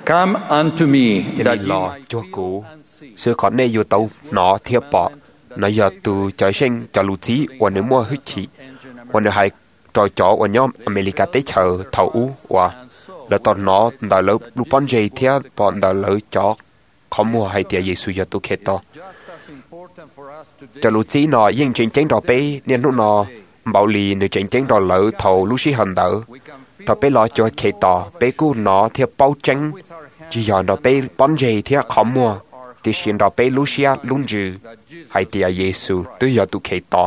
Come unto me, thì that lò chúa cũ sư có nên yêu tàu nó thiệp bỏ nó giờ từ trời sinh cho lũ chí và nếu mua hít chỉ và nếu hay trò chó và nhóm America tế chờ thầu u và là tòn nó đào lỡ lũ bón dây thiệp bọn đào lỡ chó không mua hay tiệt Giêsu giờ tu khét to cho lũ chí nó yên chiến tranh đó bé nên lúc nó bảo lì nếu chiến tranh đó lỡ thầu lũ sĩ hận đỡ thầu bé lo cho khét to bé cú nó thiệp bao tranh chỉ giờ nó bé bón dây thiệp không mua thì xin đó bé Lucia luôn dư hay tiệt Giêsu tới giờ tu khét to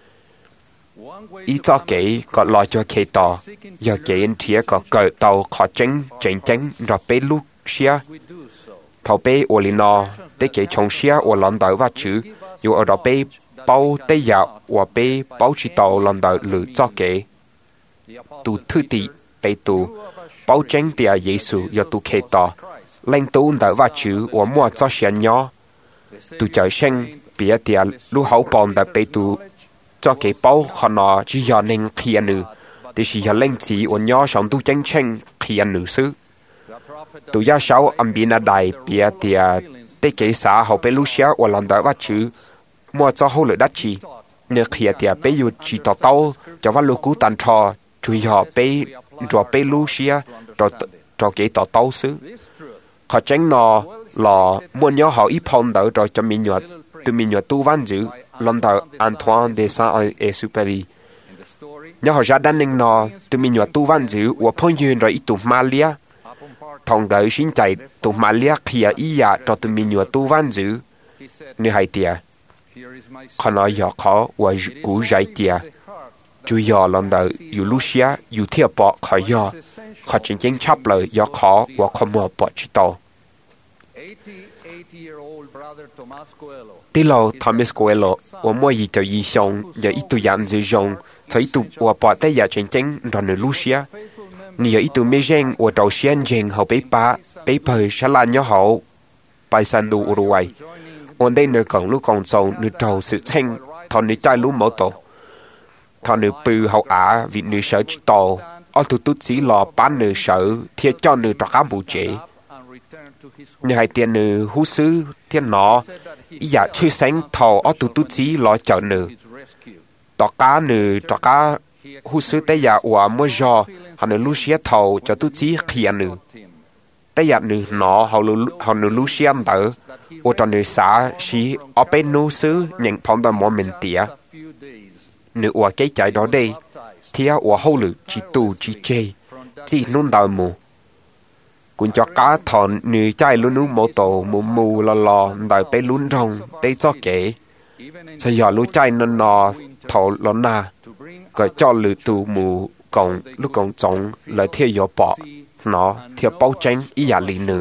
ý cho kể có lo cho khét to giờ kể anh thiệp có cờ tàu khó tranh chiến tranh rồi bé Lucia thầu bé Olino tế kể trong xia ở lần đầu và chữ dù ở đó bé bao tế dạo và bé bao chỉ tàu lần đầu lử cho kể tu thư tị bé tu bao tranh tiệt Giêsu giờ tu khét to lên tu đầu và chữ và mua cho xiên nhỏ tu trời sinh bia tiệt lu hậu bòn đã bé tu cho kể bao họ nó chỉ giờ nên khi nữ thì chỉ giờ lên chỉ và nhỏ sống tu tranh tranh khi nữ sư tu gia sáu âm biến ở đại bia tiệt tế kể xã hậu bé Lucia và lần đầu và chữ mua cho hậu lửa đắt chi nên khi tiệt bé yêu chỉ tao tao cho vào lúa cú tàn trò chui họ bé rồi bé Lucia rồi kể tao tao xứ họ tránh nó là muốn nhớ họ ít phong đỡ rồi cho mình nhớ tụi mình nhớ tu văn dữ lần đầu Antoine de Saint-Exupéry nhớ họ ra đan ninh nó tụi mình nhớ tu văn dữ và phong duyên rồi ít tụi Malia thằng đỡ xin chạy tụi Malia kia ý à cho tụi mình nhớ tu văn dữ như hai tia họ nói giờ khó và cú dạy tia chú giờ lần đầu yêu Lucia yêu thiệp bỏ khỏi giờ họ chính chính chấp lời giờ khó và không mua bỏ chỉ tàu tí lâu Thomas Coelho và mua gì cho gì xong giờ ít tụi dặn dữ dòng thấy tụi và bỏ tay giờ chính chính rồi nữa Lucia nhiều ít tụi mấy gen và đầu tiên gen họ bé bơi sẽ là nhớ họ bài san đủ Uruguay ổn đây nữa còn lúc còn sâu nữa đầu sự thanh thằng nữa trai lúc mẫu tổ thằng nữa bự hậu á vì nữa sợ chỉ tàu ở tụi tụt xí lò bán nữa sợ thiệt cho nữa trọ cá bù chế nữa hai tiền nữa hú sứ thiên nó ý dạ chưa sáng thầu ở tụi tụt xí lò chợ nữa trọ cá hú sứ tới giờ và mua giò họ nữa Lucia thầu cho tụt xí kia nữa tới giờ nữa nó họ nữa Lucia đỡ ở trong nữa xã xí ở bên nô sứ nhận phong tầm mỏ mình tía nữa ở cái chạy đó đây thì ở hậu lử chỉ tu chỉ chê chỉ nôn đào mù cũng cho cá thọn nữ chạy luôn nút mô tổ mù lò đào bé luôn rong tê cho kể sẽ giờ lũ chạy nên nó thầu lò na gọi cho lử tù mù còn lúc còn trống lại theo gió bỏ nó theo bao tranh ý giả lì nữ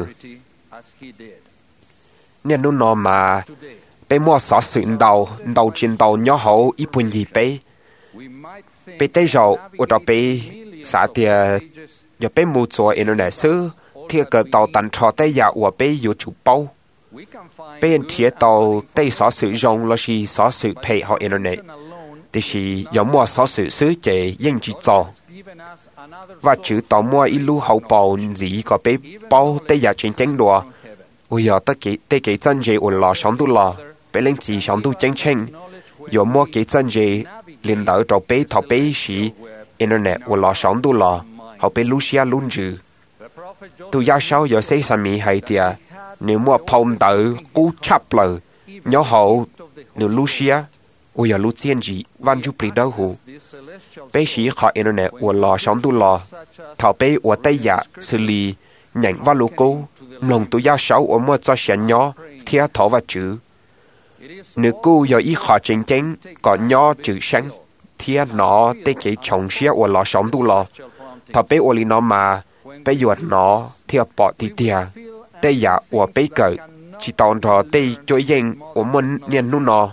nên lúc nó mà bé mua xóa sự đầu trên đầu nhỏ hậu ít buồn gì bé tế rồi ở đó bé xã tiề giờ bé mua cho internet sư thì cái tàu tận trò tế giả của bé yêu chủ bao bé thiệt tàu tế xóa sử dụng là chỉ xóa sử pay họ internet thì chỉ giờ mua xóa sử xứ chế yên chỉ cho và chữ tàu mua ít lưu hậu bảo gì có bé bao tế giả trên tranh đùa ôi giờ tế cái chân gì ở lò sống tu lò bé lên chỉ sống tu tranh tranh giờ mua cái chân gì liền đỡ cho bé thọ bé sĩ internet và lò sống tu lò họ bé Lucia luôn dữ tu gia sau giờ xây sản mỹ hay tiệt nếu mua phong đỡ cú chấp lời nhớ hậu nếu Lucia ôi giờ Lucia gì văn chú bị đau hụ bé sĩ họ internet và lò sống tu lò thọ bé và tay giả xử lý nhận vào lũ cô lòng tu gia sau ở mua cho sản nhỏ theo thọ và chữ nếu cô giờ ý họ chính chính còn nhỏ chữ sáng thì nó tế cái trọng xía của lò sống tu lò thọ bé ô li nó mà bé yuột nó theo bỏ thì tiề tế giả của bé cởi chỉ tòn trò tế chối danh của mình nhân nu nó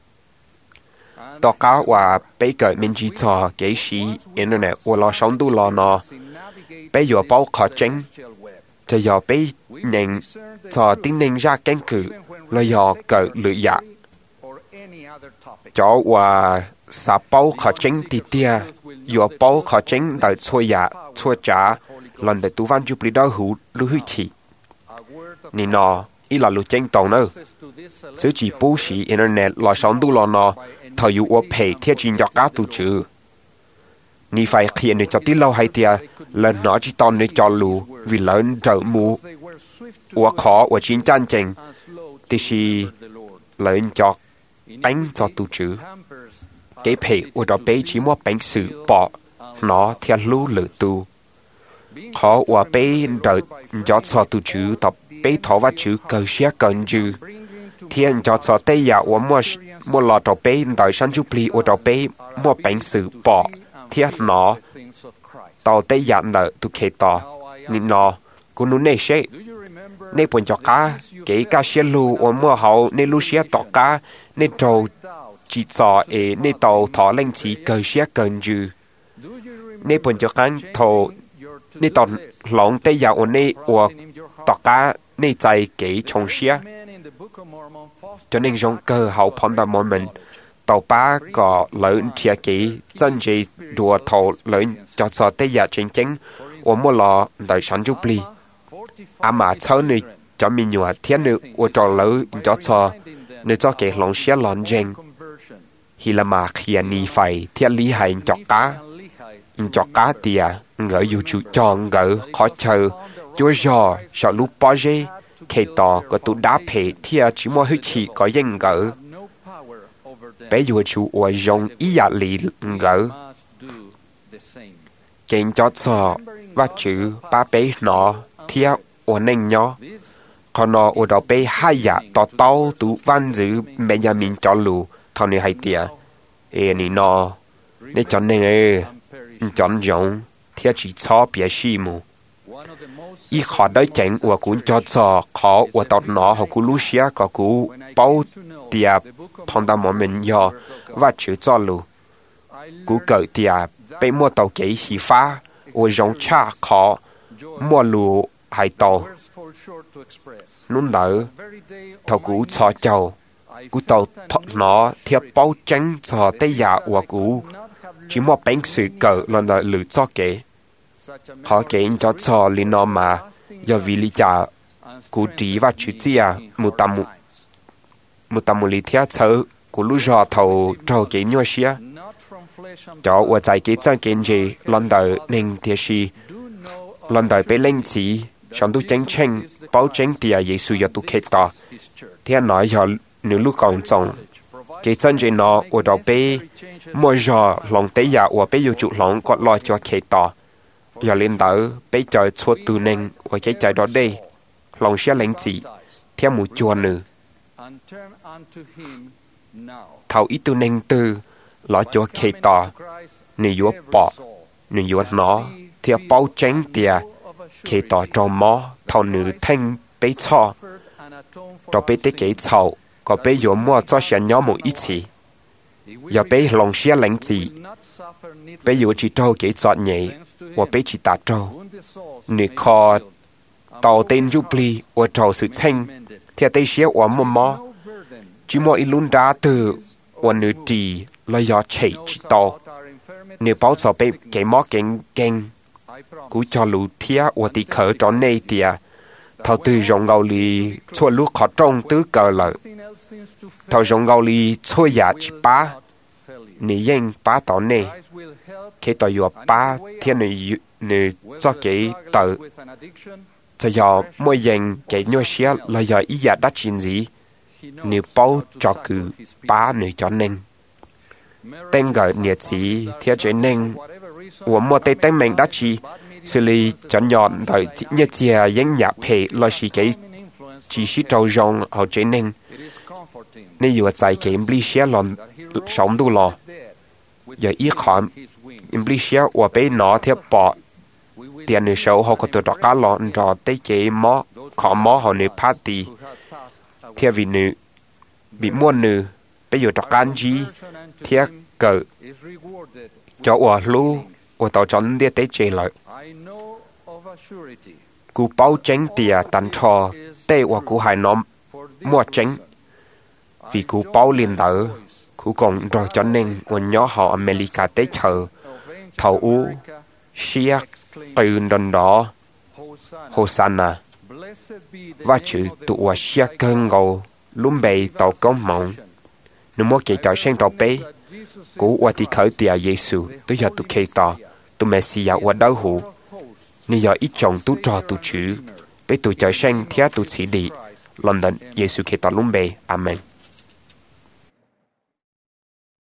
tỏ cáo và bé cởi mình chỉ cho cái sĩ internet của lò sống tu lò nó bé yuột bao khó tránh thì giờ bé nhận cho tính năng ra cánh cử là do cởi lựa dạ cho và xã bao khó tránh thì tia do bao khó tránh tại xua dạ xua trả lần để tu văn chụp đi đó hữu lưu hữu chỉ nì nọ ý là lũ chênh tông nữa chứ chỉ bố sĩ internet lo sống tu lo nọ thầu dụ ua phê thiết trình cho cá tu chữ nì phải khiến nì cho tí lâu hay tìa lần nó chỉ tòn nì cho lũ vì lớn trở mù ua khó ua chín chân chênh thì xì lớn cho bánh cho tu chữ cái phê ua đó bế chỉ mua bánh sự bỏ nó theo lũ lửa tu khó ua bế đợi cho tu chữ tập bế thọ và chữ cơ xế cần chữ thiên cho tây ya ua mua lọ trò bế đợi sân chú pli ua trò bế mua bánh sự bỏ thiên nó tàu tây ya nợ tu khế tỏ nên nó cũng nụ nê xế nê buồn cho cá cái cá xế lù ua mua hậu nê lù xế tỏ cá nê trâu chỉ cho nê tàu thọ lên chỉ cơ xế cần chữ nê buồn cho cá thầu nê tàu lòng tây ya ua nê ua tỏ cá nê chạy cái chồng xế cho nên trong cơ hậu phong tầm môn mình tàu ba có lớn thiệt kỹ chân chỉ đùa thầu lớn cho tây giả chính chính ở mua lọ đời sản giúp li mà sau này cho mình nhua thiên nữ ở trò lớn cho nữ cho cái lòng xe lon jeng khi là mà khi ni phải thiên lý hay cho cá tiề ngỡ dù chủ cho ngỡ khó chờ chúa giò sợ lúc bao giờ khi tỏ có tụ đá phê thì chỉ mua hơi chỉ có dân gỡ bé dù chú ở dòng ý dạ lì gỡ kênh cho sọ và chữ ba bé nó thì ở nền nhỏ còn nó ở đó bé hai dạ tỏ tao tụ văn dữ mẹ nhà mình cho lù thao này hay tìa nì nó để cho nên chọn dòng thì chỉ cho bé xì mù ý khó đối chánh của cũng cho khó của tọt nó hoặc của Lucia có cú bao tiệp phong tao mọi mình do và chữ cho lù cú cởi tiệp被mua tàu kế xì phá ở trong cha khó mua lù hay tàu nún đỡ thầu cú cho chầu cú tàu thọt nó theo bao tránh cho tây giả của cú chỉ mua bánh sự cởi lần đợi lử cho kế họ kể cho lý nó mà do vì lý trả cụ trí và chữ chia một tầm lý thiết thơ của lúc rõ thầu trâu kể nhau xía cho ở tại cái chân kiến gì lần đời nên thiệt sĩ lần đời bị lên chỉ xong tu tranh tranh báo tranh tìa Giêsu do tu kết tỏ thì nói cho nữ lúc còn trọng cái chân gì nó ở đầu bị mua giò lòng tế giả ở bị yêu chủ lòng có lo cho kết tỏ giờ lên đỡ bây giờ chua từ nên ở cái trái đó đây lòng sẽ lãnh chỉ theo một chùa nữa thầu ít từ nên từ lo cho kề tỏ nếu yếu bỏ nếu yếu nó theo bao tránh tiề kề tỏ trong mó thầu nữ thanh bây cho cho bây tới cái thầu có bây yếu mua cho sẽ nhóm một ít gì giờ bây lòng sẽ lãnh chỉ bây yếu chỉ trâu cái chọn nhảy 我被其打着，你可到店入里，我找事情，贴对些我么么，只么一轮打的，我女弟来要切知道，你包着被给么经经，估叫路贴我的口找内地，头对用高里错路考中都够了，头用高里错牙七八，你应八到内。khi tôi vừa ba thiên nữ cho cái tờ cho giờ mỗi dành cái nhoi xía là giờ ý giả đắt chuyện gì nếu bao cho cứ ba nữ cho nên tên gọi nhiệt gì theo chế nên của một tên mình đắt chi xử lý cho nhọn đợi nhiệt gì dân nhập hệ là cái chỉ sĩ trâu rong ở chế nên nếu vừa tại cái bli xía lòn sống đủ lò giờ ý khó Implicia của bé nó theo bỏ tiền nữ sâu họ có từ đó cá lọn rồi tới chế mó khó mó họ nữ party theo vì nữ bị mua nữ bây giờ đó can gì theo cỡ cho ở lu ở tàu chọn đi tới chế lại cú bao tránh tiền tàn trò tê ở cú hải nó mua tránh vì cú bao liền đỡ cú còn rồi cho nên ở nhỏ họ America tới chờ thầu u siết từ đần đó Hosanna và chữ tụ xia cơn ngầu lùm bề tàu công mộng nếu mua kỹ tàu sang tàu bê cú qua thì khởi tia Giêsu tôi giờ tụ kê tàu tụ Messia qua đau hủ nếu giờ ít chồng tụ trò tụ chữ bê tụ chờ sang thia tụ chỉ đi London Giêsu kê tàu lùm bề Amen.